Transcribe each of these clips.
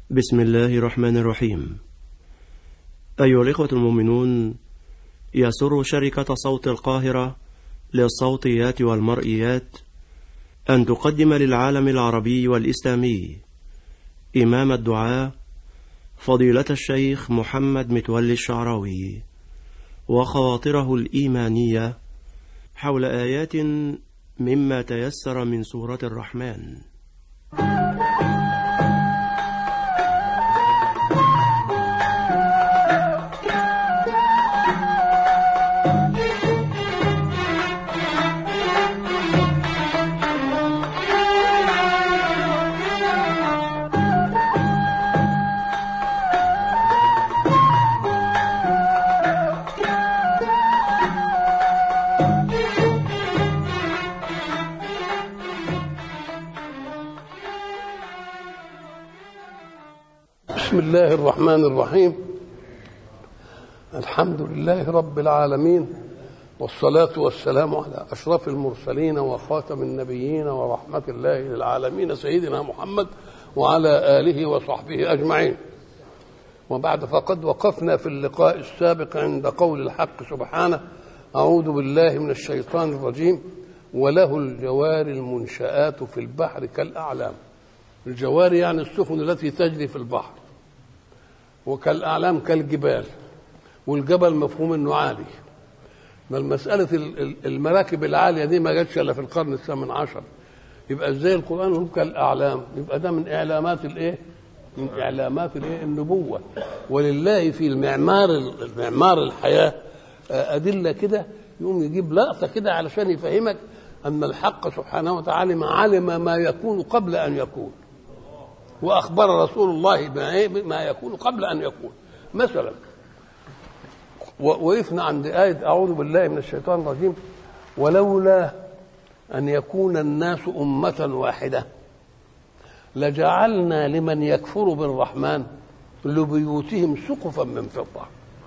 بسم الله الرحمن الرحيم. أيها الإخوة المؤمنون، يسر شركة صوت القاهرة للصوتيات والمرئيات أن تقدم للعالم العربي والإسلامي إمام الدعاء فضيلة الشيخ محمد متولي الشعراوي وخواطره الإيمانية حول آيات مما تيسر من سورة الرحمن. بسم الله الرحمن الرحيم. الحمد لله رب العالمين، والصلاة والسلام على أشرف المرسلين وخاتم النبيين ورحمة الله للعالمين سيدنا محمد وعلى آله وصحبه أجمعين. وبعد فقد وقفنا في اللقاء السابق عند قول الحق سبحانه: أعوذ بالله من الشيطان الرجيم وله الجوار المنشآت في البحر كالأعلام. الجوار يعني السفن التي تجري في البحر، وكالأعلام كالجبال، والجبل مفهوم انه عالي. ما المسألة المراكب العالية دي ما جاتش الا في القرن الثامن عشر، يبقى ازاي القرآن يقول كالأعلام؟ يبقى ده من إعلامات الايه؟ من إعلامات الايه؟ النبوة. ولله في المعمار الحياة أدلة كده، يقوم يجيب لقطة كده علشان يفهمك أن الحق سبحانه وتعالى علم ما يكون قبل أن يكون، وأخبر رسول الله ما يكون قبل أن يكون. مثلا وقفنا عند آية أعوذ بالله من الشيطان الرجيم: ولولا أن يكون الناس أمة واحدة لجعلنا لمن يكفر بالرحمن لبيوتهم سقفا من فضة.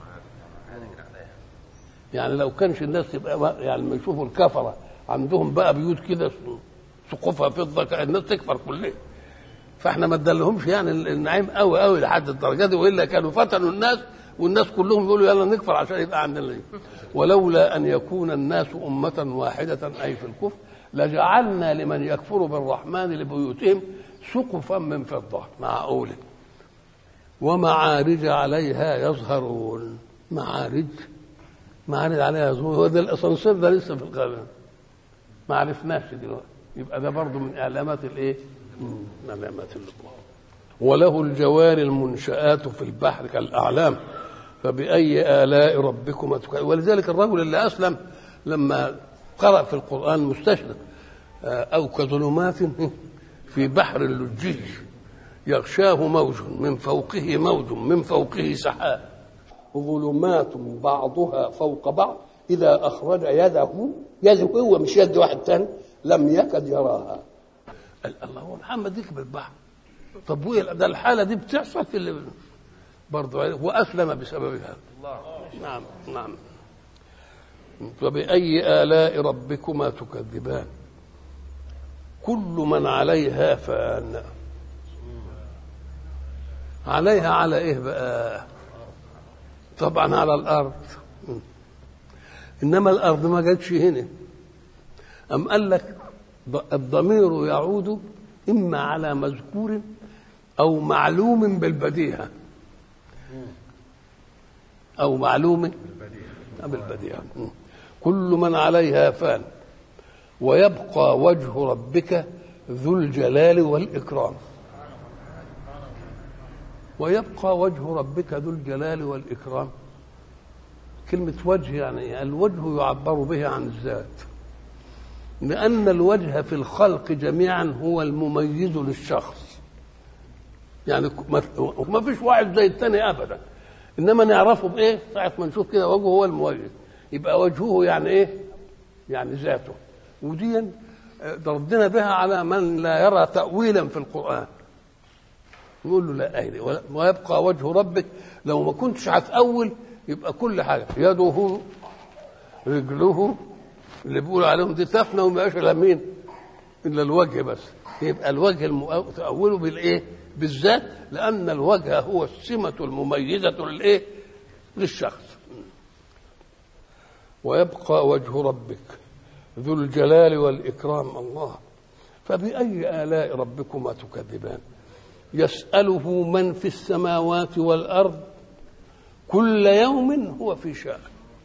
يعني لو كانش الناس تبقى يعني لما يشوفوا الكفرة عندهم بقى بيوت كده سقفها فضة، كأن الناس تكفر كلها. فاحنا ما ادالهمش يعني النعيم قوي قوي لحد الدرجه دي، والا كانوا فتنوا الناس والناس كلهم يقولوا يلا نكفر عشان يبقى عندنا. ولولا ان يكون الناس امه واحده اي في الكفر لجعلنا لمن يكفر بالرحمن لبيوتهم سقفا من فضه. معقوله. ومعارج عليها يظهرون. معارج عليها يظهرون. هو ده الاسانسير ده لسه في الغابه ما عرفناش دلوقتي. يبقى ده برضه من اعلامات الايه؟ علامات اللقاء. وله الجوار المنشآت في البحر كالأعلام فبأي آلاء ربكما تكذبان. ولذلك الرجل اللي أسلم لما قرأ في القرآن مستشرق: أو كظلمات في بحر لجي يغشاه موج من فوقه موج من فوقه سحاب ظلمات بعضها فوق بعض إذا أخرج يده هو مش يد واحد ثاني لم يكد يراها. الله، هو محمد يكبر البحر؟ طب ده الحاله دي بتحصل في اللي برضه واسلم بسببها. نعم. فبأي آلاء ربكما تكذبان. كل من عليها فان. عليها على ايه بقى؟ طبعا على الارض، انما الارض ما جاتش هنا. ام قال لك الضمير يعود إما على مذكور أو معلوم بالبديهة، أو معلوم بالبديهة. كل من عليها فان ويبقى وجه ربك ذو الجلال والإكرام. ويبقى وجه ربك ذو الجلال والإكرام. كلمة وجه يعني الوجه يعبر به عن الذات، لأن الوجه في الخلق جميعا هو المميز للشخص. يعني ما فيش واحد زي الثاني أبدا، إنما نعرفه بإيه؟ ساعة ما نشوف كده وجهه هو المميز، يبقى وجهه يعني إيه؟ يعني ذاته. ودي ردنا بها على من لا يرى تأويلا في القرآن. نقول له لا أهلي ويبقى وجه ربك. لو ما كنتش هتأول يبقى كل حاجة يده رجله اللي بيقولوا عليهم دي تفنى وما يبقاش الا مين؟ الا الوجه بس. يبقى الوجه تأوله بالايه؟ بالذات، لأن الوجه هو السمة المميزة للإيه؟ للشخص. ويبقى وجه ربك ذو الجلال والإكرام. الله. فبأي آلاء ربكما تكذبان؟ يسأله من في السماوات والأرض كل يوم هو في شأن.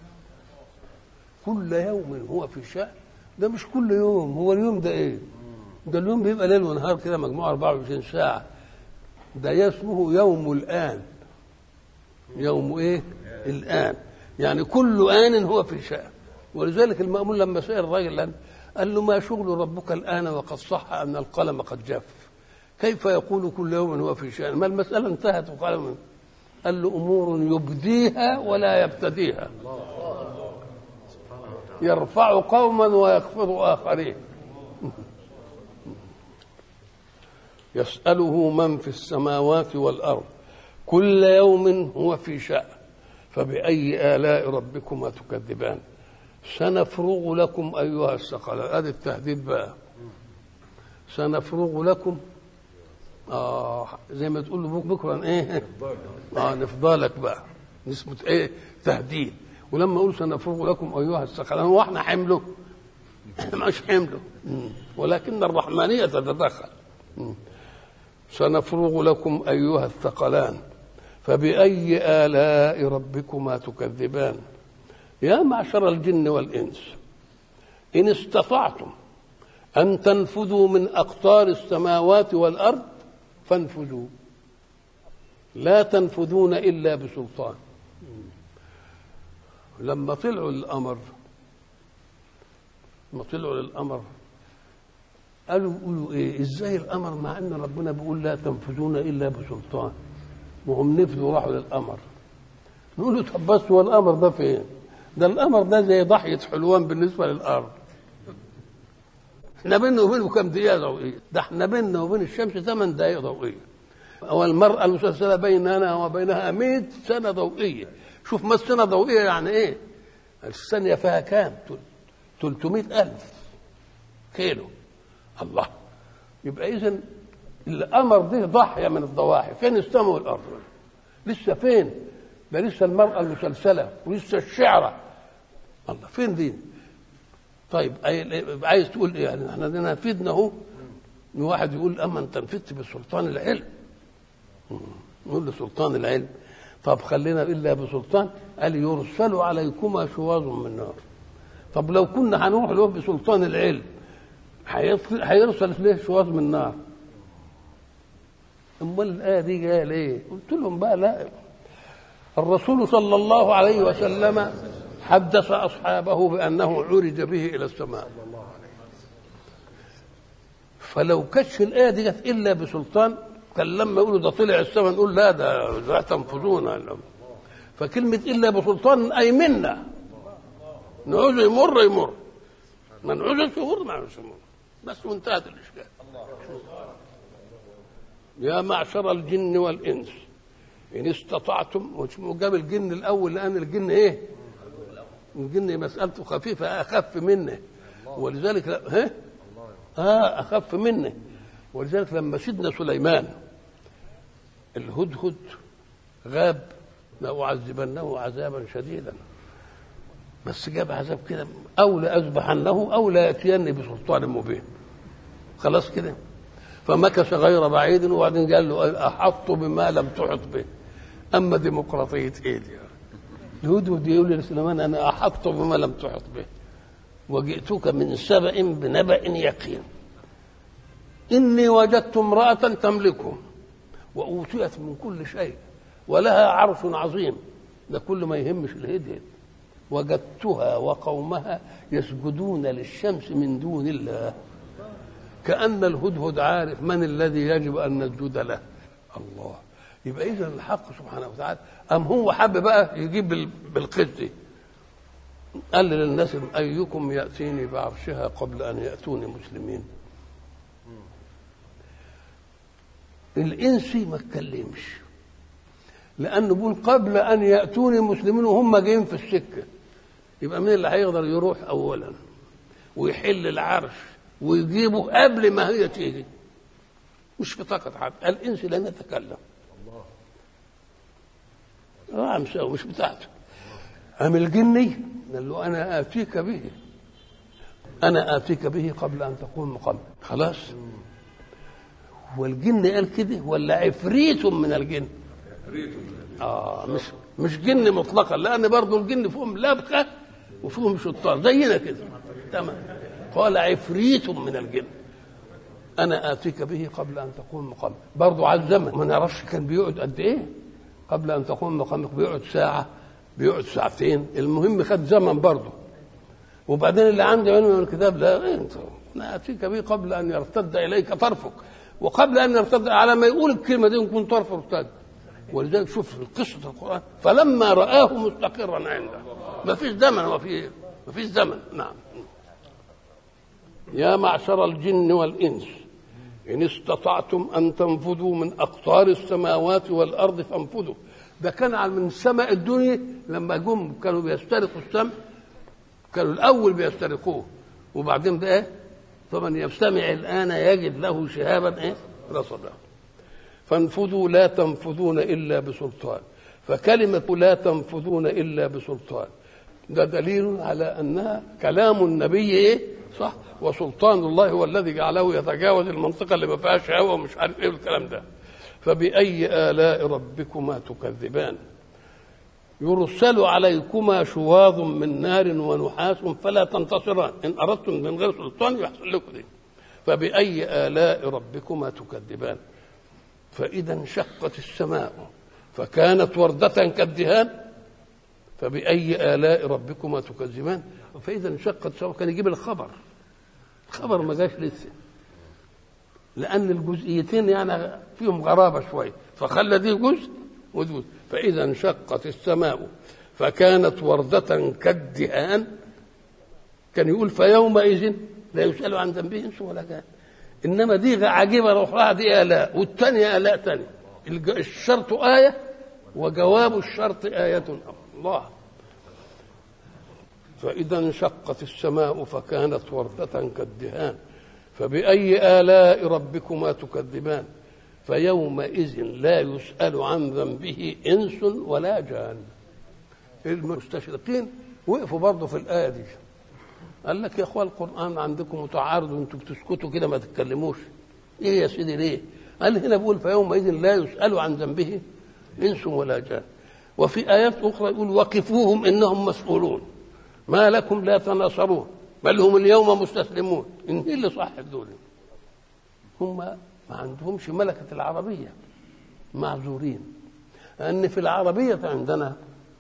كل يوم هو في شأن. ده مش كل يوم، هو اليوم ده ايه؟ ده اليوم بيبقى ليل ونهار كده مجموعة 24 ساعة. ده اسمه يوم الآن. يوم ايه؟ الآن. يعني كل آن هو في شأن. ولذلك المأمون لما سأل الراجل قال له ما شغل ربك الآن وقد صح أن القلم قد جف؟ كيف يقول كل يوم هو في شأن؟ ما المسألة انتهت وقال له أمور يبديها ولا يبتديها، يرفع قوما ويخفض آخرين. يسأله من في السماوات والأرض كل يوم هو في شأن فبأي آلاء ربكما تكذبان؟ سنفرغ لكم أيها الثقلان. هذا التهديد بقى. سنفرغ لكم زي ما تقول له بكرا ايه؟ نفضلك بقى. نسبة ايه؟ تهديد. ولما اقول سنفرغ لكم ايها الثقلان، هو احنا حمله؟ احنا مش حمله، ولكن الرحمانية تتدخل. سنفرغ لكم ايها الثقلان فبأي آلاء ربكما تكذبان؟ يا معشر الجن والإنس إن استطعتم أن تنفذوا من أقطار السماوات والأرض فانفذوا، لا تنفذون إلا بسلطان. لما طلعوا للأمر قالوا إيه؟ إزاي الأمر مع أن ربنا بيقول لا تنفذون إلا بسلطان؟ وهم نفذوا راحوا للأمر. نقول له طب بس هو الأمر ده فين؟ ده الأمر ده زي ضحية حلوان بالنسبة للأرض. احنا بيننا وبينه كم دقيقة ضوئية؟ ده احنا بيننا وبين الشمس 8 دقائق ضوئية. والمرأة المسلسلة بيننا وبينها 100 سنة ضوئية. شوف ما السنة ضوئية يعني ايه؟ الثانية فيها كام؟ 300,000 كيلو. الله. يبقى إذن الأمر ده ضحية من الضواحي. فين السماء والأرض؟ لسه فين؟ ده لسه المرأة المسلسلة ولسه الشعرة. الله. فين دي؟ طيب عايز تقول ايه؟ يعني احنا نفذنا اهو. واحد يقول اما انت نفذت بسلطان العلم. نقول له سلطان العلم. طب خلينا الا بسلطان. قال يرسل عليكما شواظ من نار. طب لو كنا هنروح له بسلطان العلم هيرسل ليه شواظ من نار؟ امال الايه دي جايه ليه؟ قلت لهم بقى لا، الرسول صلى الله عليه وسلم حدث أصحابه بأنه عرج به إلى السماء. فلو كشف الآية دي جت إلا بسلطان كان لما يقولوا ده طلع السماء نقول لا ده تنفذون. فكلمة إلا بسلطان أي منا. نعوز يمر ما نعوزش يمر بس وانتهت الإشكال. يا معشر الجن والإنس إن استطعتم. وجاب الجن الأول لأن الجن إيه؟ الجن مسألته خفيفة أخف منه. ولذلك أخف منه. ولذلك لما سيدنا سليمان الهدهد غاب لأعذبنه عذابا شديدا، بس جاب عذاب كده أو لأذبحنه أو ليأتيني بسلطان مبين. خلاص كده. فمكث غير بعيد وبعدين قال له أحط بما لم تحط به. أما ديمقراطية إيه دي؟ الهدهد يقول لسليمان أنا أحط بما لم تحط به وجئتك من سبأ بنبأ يقين إني وجدت امرأة تملكهم وأوتيت من كل شيء ولها عرش عظيم. ده كل ما يهمش الهدهد. وجدتها وقومها يسجدون للشمس من دون الله. كأن الهدهد عارف من الذي يجب أن نسجد له. الله. يبقى إذن الحق سبحانه وتعالى هو حب بقى يجيب بالقسط. قال للناس أيكم يأتيني بعرشها قبل أن يأتوني مسلمين. الإنسي ما اتكلمش لأنه بيقول قبل أن يأتوني مسلمين وهم جايين في السكة. يبقى مين اللي هيقدر يروح أولا ويحل العرش ويجيبه قبل ما هي تيجي؟ مش في طاقة حد. الإنس لن يتكلم، مش بتاعته. أم الجني قال له أنا آتيك به، أنا آتيك به قبل أن تقوم مقام. خلاص. والجن قال كده ولا عفريت من الجن؟ مش جن مطلقا، لأن برضه الجن فيهم لبخة وفيهم شطار زينا كده. تمام. قال عفريت من الجن أنا آتيك به قبل أن تقوم مقام. برضه على الزمن ما نعرفش كان بيقعد قد إيه قبل أن تقوم مقامك، بيقعد ساعة، بيقعد ساعتين، المهم خد زمن برضه. وبعدين اللي عنده علم من الكتاب لا انت انا اتيك به قبل ان يرتد اليك طرفك، وقبل ان يرتد على ما يقول الكلمه دي يكون طرفه ارتد. ولذلك شوف قصه القران فلما رآه مستقرا عنده، ما فيش زمن ما فيش زمن. نعم. يا معشر الجن والانس ان استطعتم ان تنفذوا من اقطار السماوات والارض فانفذوا. ده كان من السماء الدنيا لما جم كانوا بيسترقوا السمع، كانوا الأول بيسترقوه، وبعدين ده إيه؟ فمن يستمع الآن يجد له شهابا إيه؟ رصدا. فانفذوا لا تنفذون إلا بسلطان. فكلمة لا تنفذون إلا بسلطان ده دليل على أنها كلام النبي إيه؟ صح، وسلطان الله هو الذي جعله يتجاوز المنطقة اللي ما فيهاش هوا ومش عارف إيه الكلام ده. فبأي آلاء ربكما تكذبان؟ يرسل عليكما شواظ من نار ونحاس فلا تنتصران إن أردتم من غير سلطان يحصل لكم دي. فبأي آلاء ربكما تكذبان؟ فإذا انشقت السماء فكانت وردة كالدهان. فبأي آلاء ربكما تكذبان؟ فإذا انشقت السماء كان يجيب الخبر ما جاش لسه، لأن الجزئيتين يعني فيهم غرابة شوية، فخلى دي جزء وجزء. فإذا انشقت السماء فكانت وردة كالدهان كان يقول فيومئذ لا يسأل عن ذنبه إنس ولا جان. إنما دي عجيبة أخرى، دي آلاء والثانية آلاء ثانية. الشرط آية وجواب الشرط آية الله. فإذا انشقت السماء فكانت وردة كالدهان فبأي آلاء ربكما تكذبان؟ فيومئذ لا يسأل عن ذنبه إنس ولا جان. المستشرقين وقفوا برضه في الآية دي، قال لك يا أخوان القرآن عندكم متعارض وانتم بتسكتوا كده ما تتكلموش. إيه يا سيدي ليه؟ قال هنا بيقول فيومئذ لا يسأل عن ذنبه إنس ولا جان، وفي آيات أخرى يقول وقفوهم إنهم مسؤولون ما لكم لا تناصرون بل هم اليوم مستسلمون. إن اللي صح دول هم ما عندهمش ملكة العربية، معذورين. لأن في العربية عندنا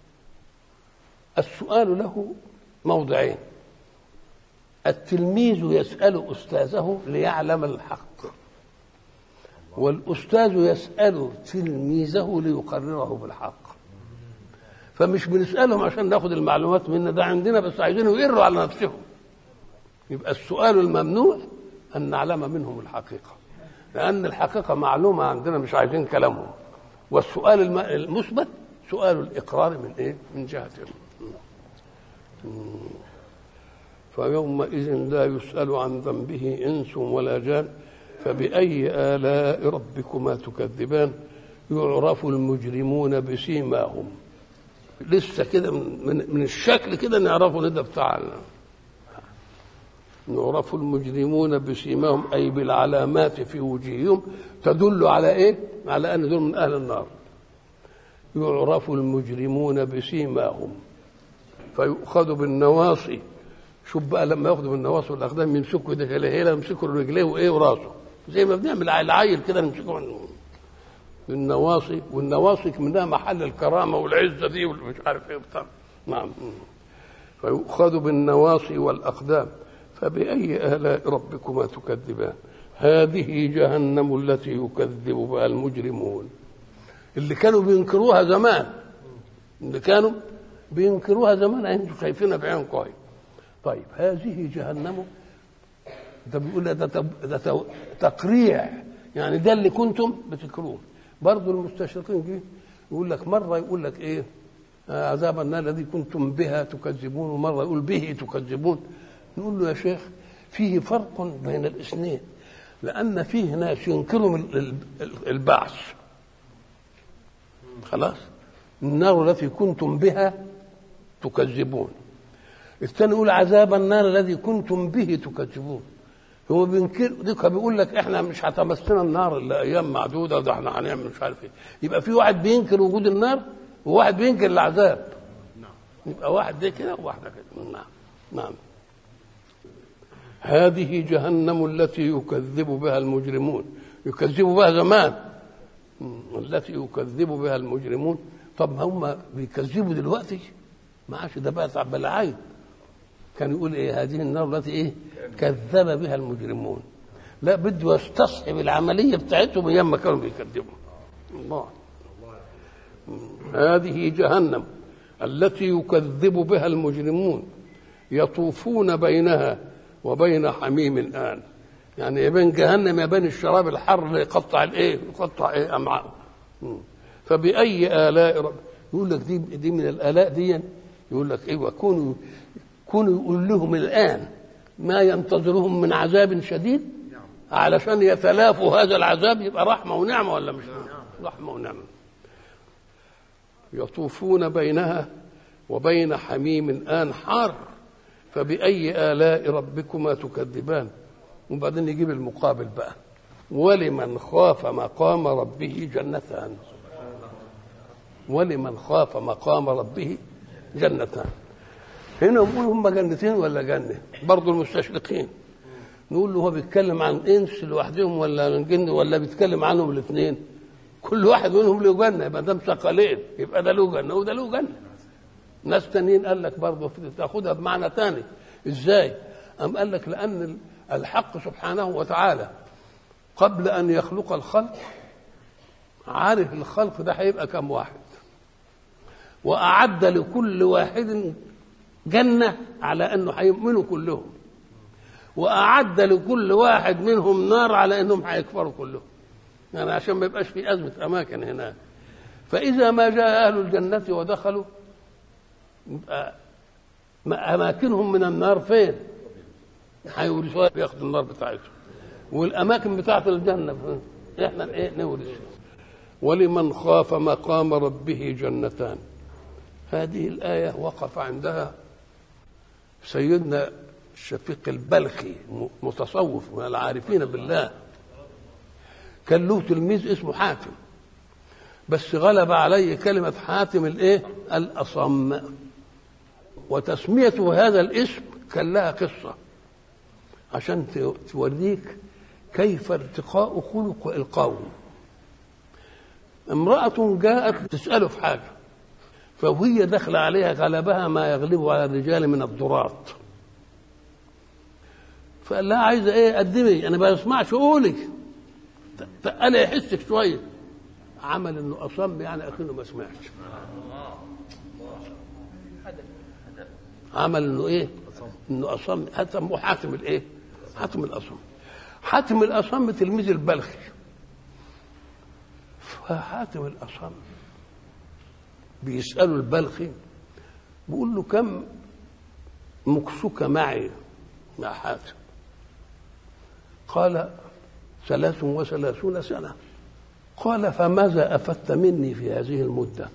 السؤال له موضعين: التلميذ يسأل أستاذه ليعلم الحق، والأستاذ يسأل تلميذه ليقرره بالحق. فمش بنسألهم عشان ناخد المعلومات منه، ده عندنا بس عايزينه يقروا على نفسهم. يبقى السؤال الممنوع أن نعلم منهم الحقيقة، لأن الحقيقة معلومة عندنا مش عايزين كلامهم. والسؤال المثبت سؤال الإقرار من إيه؟ من جهتهم. فيومئذ لا يسأل عن ذنبه إنس ولا جان فبأي آلاء ربكما تكذبان؟ يعرف المجرمون بسيماهم. لسه كده من الشكل كده نعرفه ندى بتاعنا. يعرف المجرمون بسيماهم أي بالعلامات في وجوههم تدل على إيه؟ على أن دول من أهل النار. يعرف المجرمون بسيماهم فيؤخذ بالنواصي. شوف بقى لما ياخذوا بالنواصي والأقدام يمسكوا ده هلا يمسكوا رجليه وإيه وراسه زي ما بنعمل العيل كده نمسكوا بالنواصي. والنواصي منها محل الكرامة والعزة دي ومش عارف إيه بتاع. نعم. فيؤخذ بالنواصي والأقدام فبأي آلاء ربكما تكذبان؟ هذه جهنم التي يكذب بها المجرمون. اللي كانوا بينكروها زمان، انتوا شايفينها بعين قوي. طيب هذه جهنم ده بيقول ده تقريع، يعني ده اللي كنتم بتكروه. برضه المستشرقين جه يقول لك مرة يقول لك ايه عذاب النار الذي كنتم بها تكذبون، ومرة يقول به تكذبون. نقول له يا شيخ فيه فرق بين الاثنين، لأن فيه ناس ينكروا البعث. خلاص، النار التي كنتم بها تكذبون. الثاني يقول عذاب النار الذي كنتم به تكذبون. هو بينكر ديك، بيقول لك احنا مش هتمسنا النار الا ايام معدوده، وده احنا هنعمل مش عارف ايه. يبقى في واحد بينكر وجود النار وواحد بينكر العذاب. يبقى واحد ده كده وواحده كده. نعم. هذه جهنم التي يكذب بها المجرمون. يكذبوا بها زمان، التي يكذب بها المجرمون. طب هم بيكذبوا دلوقتي؟ ما عادش ده بقى تعب العين. كان يقول ايه؟ هذه النار التي ايه؟ كذب بها المجرمون. لا، بده يستصحب العمليه بتاعتهم ايام ما كانوا بيكذبوا. الله. هذه جهنم التي يكذب بها المجرمون يطوفون بينها وبين حميم آن. يعني بين جهنم يبين الشراب الحر اللي يقطع الايه؟ يقطع ايه؟ امعاء. فبأي آلاء رب، يقول لك دي من الآلاء دي. يقول لك ايوه، كونوا يقول لهم الآن ما ينتظرهم من عذاب شديد علشان يتلافوا هذا العذاب. يبقى رحمة ونعمة ولا مش رحمة ونعمة؟ يطوفون بينها وبين حميم آن حار. فبأي آلاء ربكما تكذبان. وبعدين يجيب المقابل بقى: ولمن خاف مقام ربه جنتان. ولمن خاف مقام ربه جنتان. هنا نقول هم جنتين ولا جنة؟ برضو المستشرقين نقول له هو بيتكلم عن انس لوحدهم ولا عن جن، ولا بيتكلم عنهم الاثنين؟ كل واحد منهم له جنه، ما دام ثقلين يبقى ده له جنه وده له جنه. ناس تانيين قال لك برضه تاخدها بمعنى تاني. ازاي؟ قام قال لك لان الحق سبحانه وتعالى قبل ان يخلق الخلق عارف الخلق ده هيبقى كم واحد، واعد لكل واحد جنه على انه هيؤمنوا كلهم، واعد لكل واحد منهم نار على انهم هيكفروا كلهم، يعني عشان ما يبقاش في ازمه اماكن هناك. فاذا ما جاء اهل الجنه ودخلوا يبقى اماكنهم من النار فين؟ هيورثوها، بياخدوا النار بتاعتهم، والاماكن بتاعت الجنه احنا ايه؟ نورث. ولمن خاف مقام ربه جنتان. هذه الايه وقف عندها سيدنا الشفيق البلخي، متصوف من العارفين بالله، كان له تلميذ اسمه حاتم، بس غلب عليه كلمة حاتم الايه؟ الأصم. وتسميته هذا الاسم كان لها قصة عشان توريك كيف ارتقاء خلق القوم. امرأة جاءت تسأله في حاجة، فوهي دخل عليها غلبها ما يغلب على الرجال من الضراط، فقال لها عايزة ايه؟ قدمي، انا ما بسمعش قولي، تقال يحسك شوية. عمل انه اصم، يعني اكنه ما سمعش. عمل انه ايه؟ انه اصم. سموه حاتم الايه؟ حاتم الاصم. حاتم الاصم تلميذ البلخي. فحاتم الاصم بيسأله البلخي، بيقول له كم مكسك معي مع حاتم؟ قال 33 سنة. قال فماذا أفدت مني في هذه المدة؟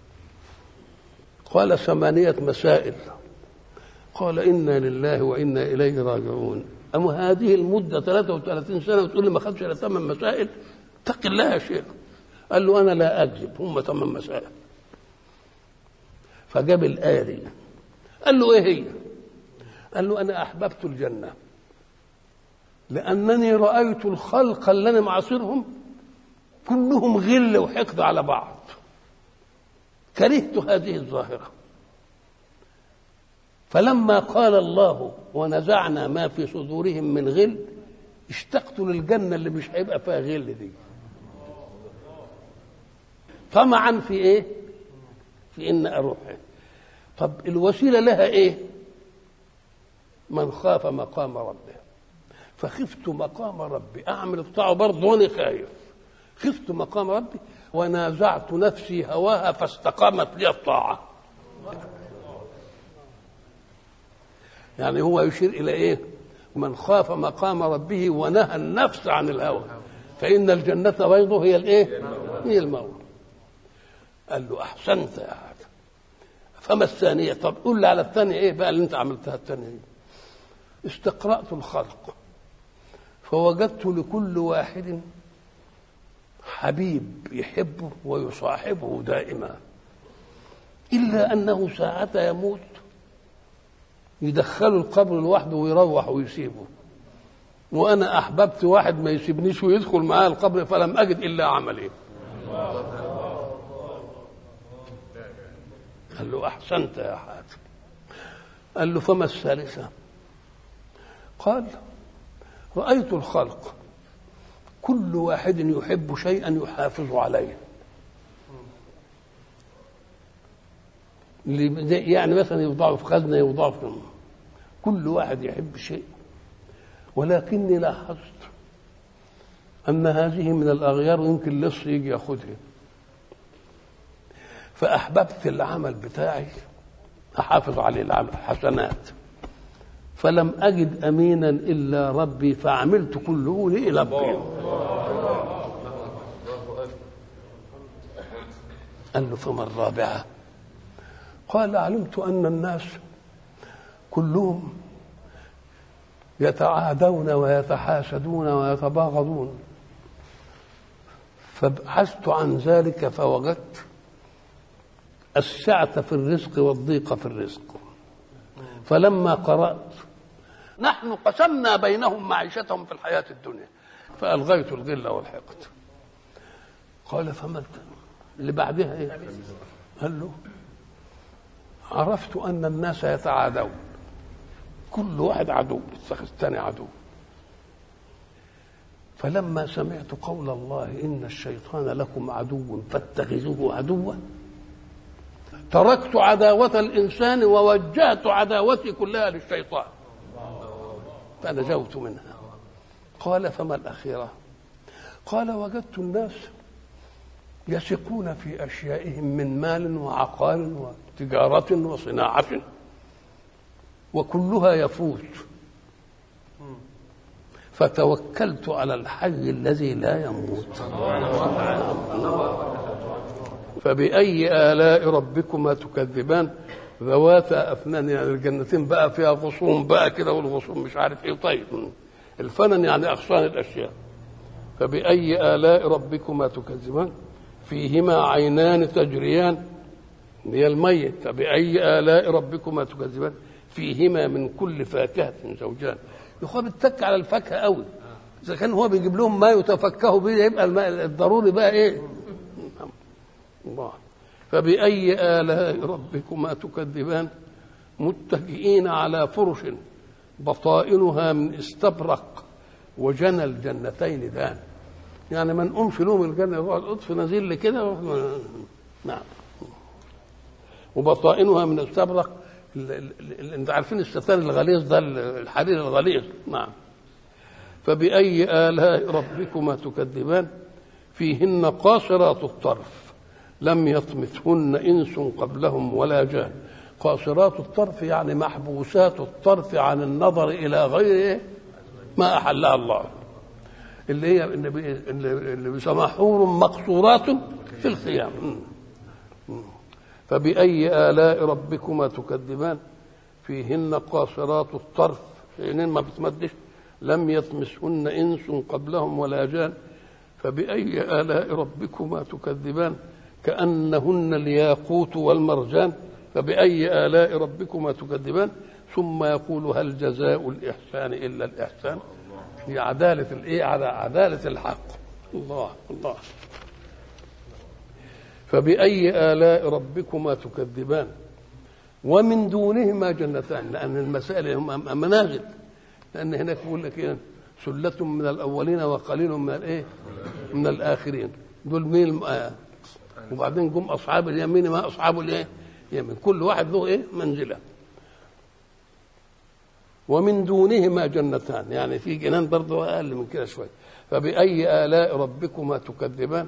قال 8 مسائل. قال إنا لله وإنا إليه راجعون. أما هذه المدة 33 سنة وتقول لي ما خدش إلا 8 مسائل؟ اتق الله يا شيخ. قال له أنا لا أكذب، هم 8 مسائل. فجاب الآية دي، قال له إيه هي؟ قال له أنا أحببت الجنة لأنني رأيت الخلق اللي أنا معاصرهم كلهم غل وحقد على بعض، كرهت هذه الظاهرة. فلما قال الله ونزعنا ما في صدورهم من غل اشتقت للجنة اللي مش هيبقى فيها غل دي، طمعا في ايه؟ في ان اروح. طب الوسيلة لها ايه؟ من خاف مقام ربه. فخفت مقام ربي، اعمل الطاعة برضه وانا خايف. خفت مقام ربي ونازعت نفسي هواها فاستقامت لي الطاعة. يعني هو يشير الى ايه؟ من خاف مقام ربه ونهى النفس عن الهوى فإن الجنة بيضه هي الايه؟ هي المأوى. قال له احسنت يا هذا. فما الثانية؟ طب قول لي على الثانية ايه بقى اللي انت عملتها الثانية دي؟ استقرأت الخلق فوجدت لكل واحد حبيب يحبه ويصاحبه دائما، إلا أنه ساعة يموت يدخله القبر لوحده ويروح ويسيبه، وأنا أحببت واحد ما يسيبنيش ويدخل معاه القبر فلم أجد إلا عملي. قال له أحسنت يا حاتم. قال له فما الثالثة؟ قال رأيت الخلق كل واحد يحب شيئا يحافظ عليه، يعني مثلا يوضعه في خزنة، يوضعه في كل واحد يحب شيء، ولكني لاحظت أن هذه من الأغيار ويمكن لص يجي ياخدها، فأحببت العمل بتاعي أحافظ عليه العمل حسنات، فلم أجد أمينا إلا ربي فعملت كله لربي. قال له فما الرابعة؟ قال علمت أن الناس كلهم يتعادون ويتحاسدون ويتباغضون، فبحثت عن ذلك فوجدت السعة في الرزق والضيق في الرزق، فلما قرأت نحن قسمنا بينهم معيشتهم في الحياة الدنيا فألغيت الغل والحقد. قال فما اللي بعدها ايه؟ قال له عرفت أن الناس يتعادون، كل واحد عدو يتخذ الثاني عدو، فلما سمعت قول الله إن الشيطان لكم عدو فاتخذوه عدوا تركت عداوة الإنسان ووجهت عداوتي كلها للشيطان فنجوت منها. قال فما الأخيرة؟ قال وجدت الناس يثقون في أشيائهم من مال وعقار وتجارة وصناعة وكلها يفوت، فتوكلت على الحي الذي لا يموت. فبأي آلاء ربكما تكذبان ذواتا أفنان، يعني الجنتين بقى فيها غصون بقى كده والغصون مش عارف ايه. طيب الفنن يعني أغصان الأشياء. فبأي آلاء ربكما تكذبان فيهما عينان تجريان، هي الميت. فبأي آلاء ربكما تكذبان فيهما من كل فاكهة زوجان. يخاف التك على الفاكهة قوي، إذا كان هو بيجيب لهم ما يتفكهوا به يبقى الضروري بقى ايه؟ الله. فبأي آلاء ربكما تكذبان متكئين على فرش بطائنها من استبرق وجنى الجنتين دان، يعني ما نقومش لهم الجنة يقعد اطف نزيل كده. نعم. وبطائنها من استبرق، انت عارفين الستان الغليظ ده الحرير الغليظ. نعم. فبأي آلاء ربكما تكذبان فيهن قاصرات الطرف لم يطمثهن إنس قبلهم ولا جان. قاصرات الطرف يعني محبوسات الطرف عن النظر إلى غير ما أحلها الله، اللي هي اللي بيسمى حور مقصورات في الخيام. فبأي آلاء ربكما تكذبان فيهن قاصرات الطرف، عينين ما بتمدش، لم يطمثهن إنس قبلهم ولا جان. فبأي آلاء ربكما تكذبان كأنهن الياقوت والمرجان. فبأي آلاء ربكما تكذبان ثم يقول هل جزاء الإحسان إلا الإحسان، في عدالة الإيه؟ على عدالة الحق. الله الله. فبأي آلاء ربكما تكذبان ومن دونهما جنتان، لأن المسائل هم منازل، لأن هناك بيقول لك إيه؟ سلة من الأولين وقليل من الإيه؟ من الآخرين. دول مين؟ وبعدين جم أصحاب اليمين ما أصحاب الإيه؟ يمين، كل واحد له إيه؟ منزلة. ومن دونهما جنتان، يعني في جنان برضه أقل من كده شوية. فبأي آلاء ربكما تكذبان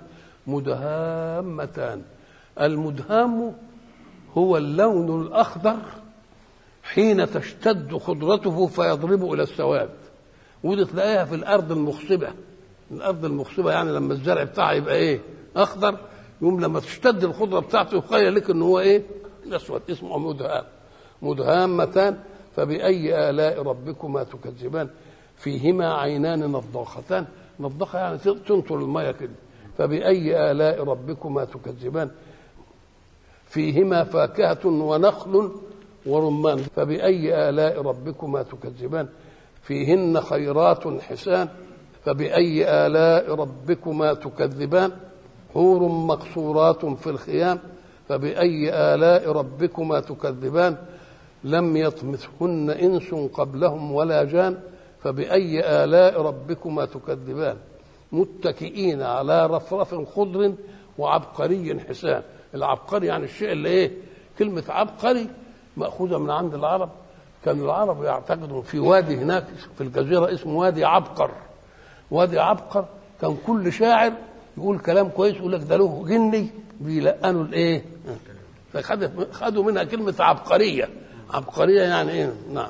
مدهامتان. المدهام هو اللون الأخضر حين تشتد خضرته فيضرب إلى السواد. ودي تلاقيها في الأرض المخصبة. الأرض المخصبة يعني لما الزرع بتاعها يبقى إيه؟ أخضر، يوم لما تشتد الخضرة بتاعته يخيل لك إنه هو إيه؟ أسود. اسمه مدهام. مدهامتان فبأي آلاء ربكما تكذبان فيهما عينان نضاختان. نضاخة يعني تنطر المية كده. فبأي آلاء ربكما تكذبان فيهما فاكهة ونخل ورمان. فبأي آلاء ربكما تكذبان فيهن خيرات حسان. فبأي آلاء ربكما تكذبان حور مقصورات في الخيام. فبأي آلاء ربكما تكذبان لم يطمثهن إنس قبلهم ولا جان. فبأي آلاء ربكما تكذبان متكئين على رفرف خضر وعبقري حسان. العبقري يعني الشيء اللي ايه؟ كلمة عبقري مأخوذة من عند العرب. كان العرب يعتقدوا في وادي هناك في الجزيرة اسمه وادي عبقر. وادي عبقر كان كل شاعر يقول كلام كويس يقول لك ده له جني بيلقنوا الايه؟ فخدوا منها كلمة عبقرية. عبقرية يعني ايه؟ نعم.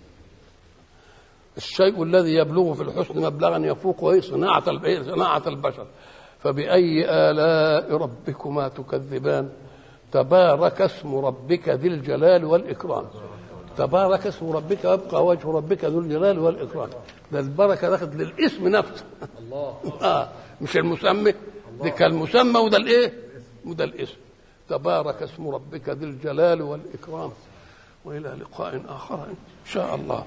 الشيء الذي يبلغ في الحسن مبلغا يفوق صناعة البشر. فبأي آلاء ربكما تكذبان تبارك اسم ربك ذي الجلال والإكرام. تبارك اسم ربك ويبقى وجه ربك ذو الجلال والإكرام. ده البركة دخلت للاسم نفسه. الله. مش المسمى. دي كالمسمى وده الايه؟ وده الاسم. تبارك اسم ربك ذي الجلال والإكرام. وإلى لقاء آخر إن شاء الله.